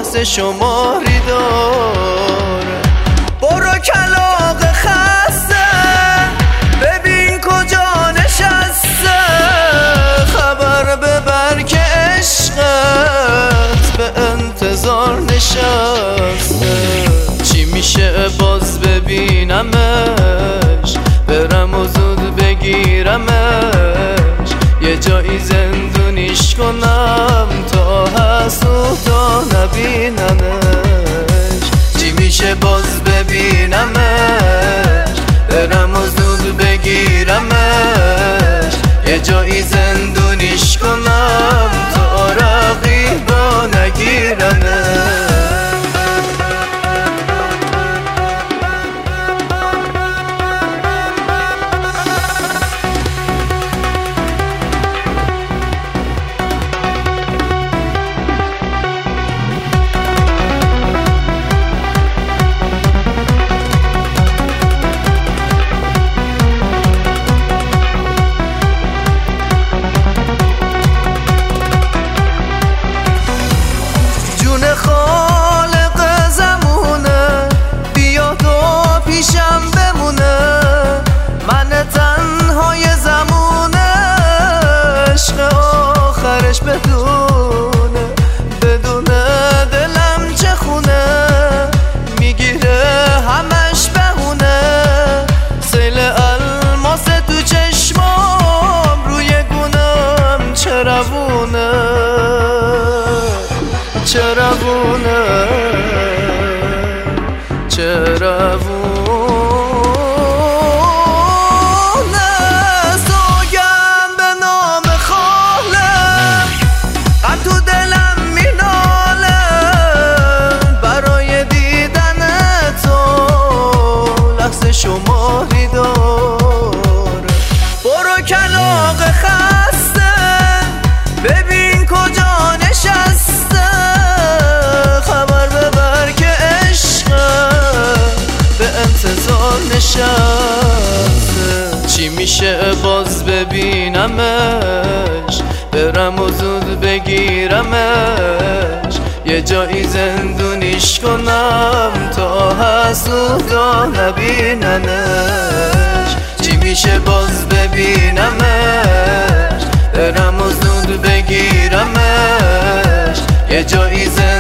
لحظه شماری داره. برو کلاغ خسته ببین کجا نشسته، خبر ببر که عشقت به انتظار نشسته. چی میشه باز ببینمش، برم و زود بگیرمش، یه جایی زندونیش کنم تا هست و تا نبینمش. چی میشه باز ببینمش، برم و زود بگیرمش، یه جایی زندونیش کنم تا رقیبا نگیرمش. خالق زمونه بیاد و پیشم بمونه، من تنهای زمونه، عشق آخرش بدونه، بدونه دلم چه خونه، میگیره همش بهونه، سیل الماس تو چشمام روی گونم چه روونه، چه روونه، چه روونه. سوگم به نام خالق غم تو دلم میناله، برای دیدن تو لحظه شماری داره. برو کلاغ خسته ببین کجا نشسته، چی میشه باز ببینمش، برم و زود بگیرمش، یه جایی زندونیش کنم تا هست و تا نبیننش. چی میشه باز ببینمش، برم و زود بگیرمش، یه جایی زندونیش